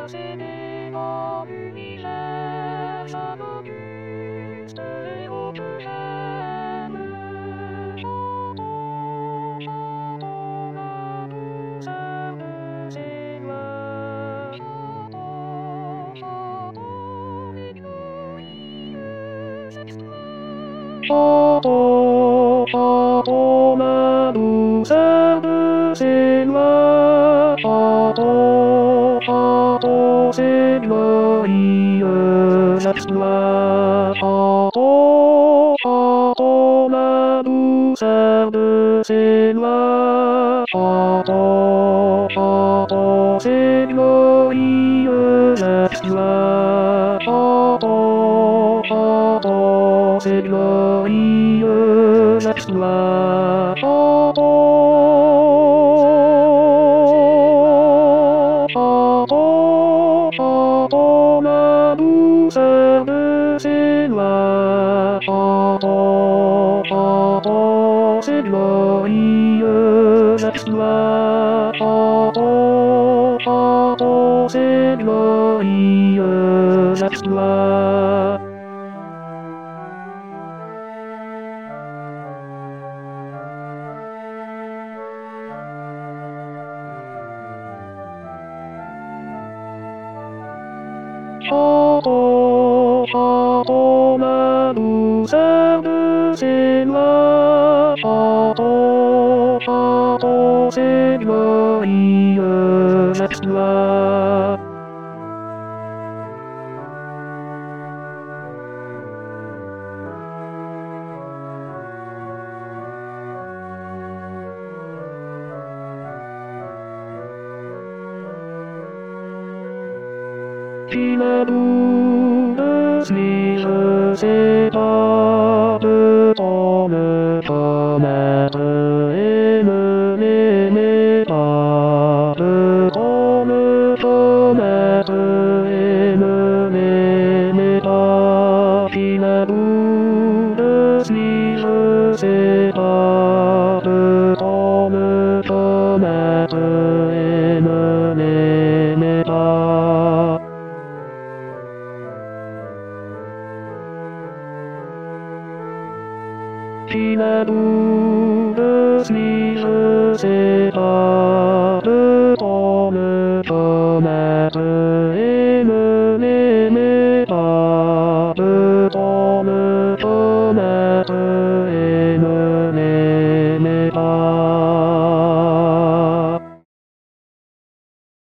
C'est des grands visages à nos bustes et autres j'aime. Chantons la douceur de ces lois. Chantons les glorieuses exploits. Chantons la douceur de ces lois. Chantons ces glorieux exploits. Chantons la douceur de ces lois. Chantons ces glorieux exploits. Chantons ces glorieux exploits. Chantons la douceur de ces lois. Chantons ces glorieux exploits. Chantons ces glorieux exploits. Chantons la douceur de ces lois. Chantons ces glorieux exploits. Qui la douce lire, c'est